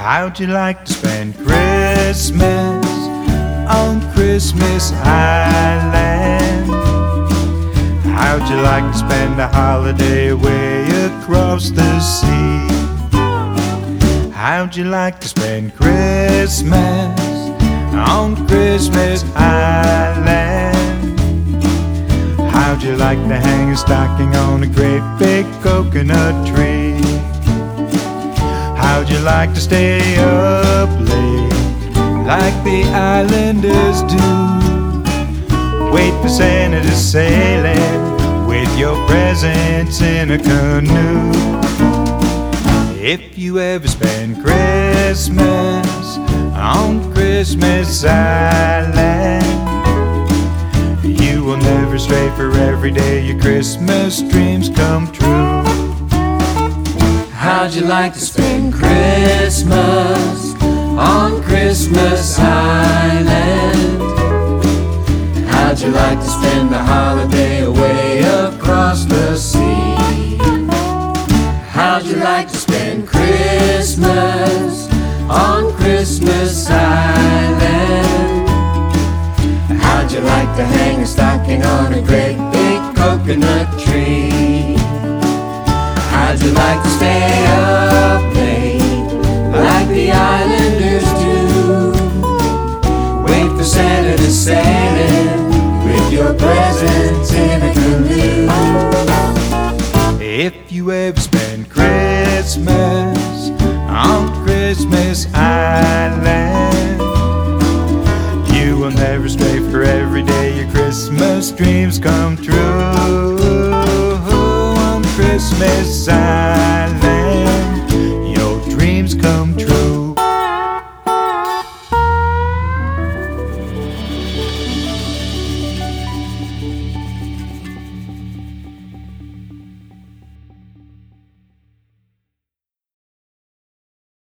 How'd you like to spend Christmas on Christmas Island? How'd you like to spend a holiday away across the sea? How'd you like to spend Christmas on Christmas Island? How'd you like to hang a stocking on a great big coconut tree? How'd you like to stay up late like the islanders do? Wait for Santa to sail in with your presents in a canoe. If you ever spend Christmas on Christmas Island, you will never stray, for every day your Christmas dreams come true. How'd you like to spend Christmas on Christmas Island? How'd you like to spend the holiday away across the sea? How'd you like to spend Christmas on Christmas Island? How'd you like to hang a stocking on a great big coconut tree? How'd you like to stay up late like the islanders do? Wait for Santa to sail in with your presents in a canoe. If you ever spend Christmas on Christmas Island, you will never stray, for every day your Christmas dreams come true.